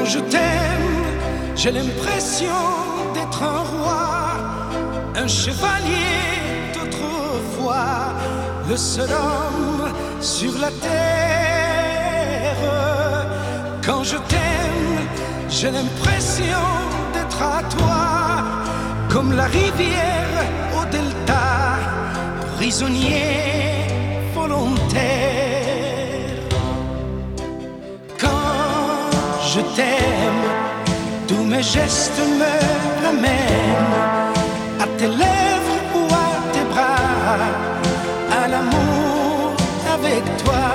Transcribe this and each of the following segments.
Quand je t'aime, j'ai l'impression d'être un roi, un chevalier d'autrefois, le seul homme sur la terre. Quand je t'aime, j'ai l'impression d'être à toi, comme la rivière au delta, prisonnier volontaire. Quand je t'aime, tous mes gestes me ramènent à tes lèvres ou à tes bras, à l'amour avec toi.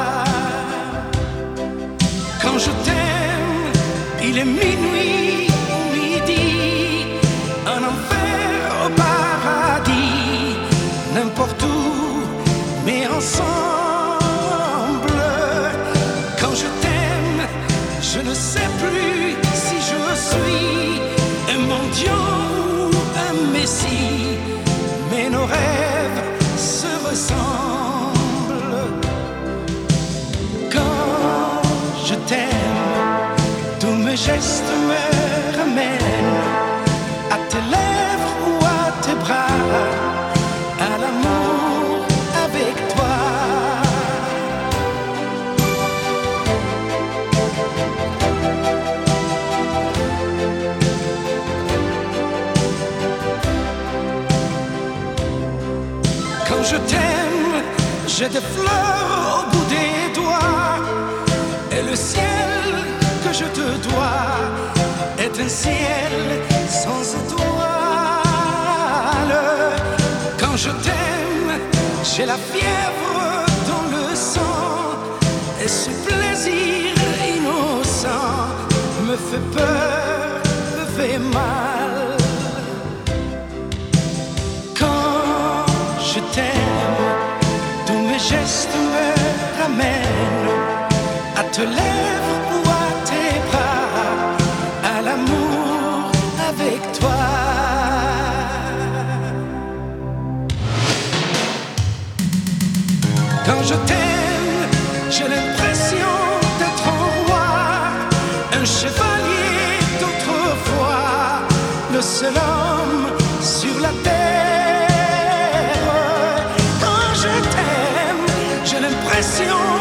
Quand je t'aime, il est minuit ou midi, un enfer au paradis, n'importe où, mais ensemble. Quand je t'aime, je ne sais plus si je suis un mendiant ou un messie, mais nos rêves se ressemblent. Quand je t'aime, tous mes gestes me ramènent à tes lèvres ou à tes bras, à l'amour avec toi. Quand je t'aime, j'ai des fleurs au bout des doigts, et le ciel que je te dois est un ciel sans étoiles. Quand je t'aime, j'ai la fièvre dans le sang, et ce plaisir innocent me fait peur, me fait mal. Quand je t'aime, tous mes gestes me ramènent à tes lèvres ou à tes bras, à l'amour avec toi. Quand je t'aime, j'ai l'impression d'être un roi, un chevalier d'autrefois, le seul homme sur la terre. Quand je t'aime, j'ai l'impression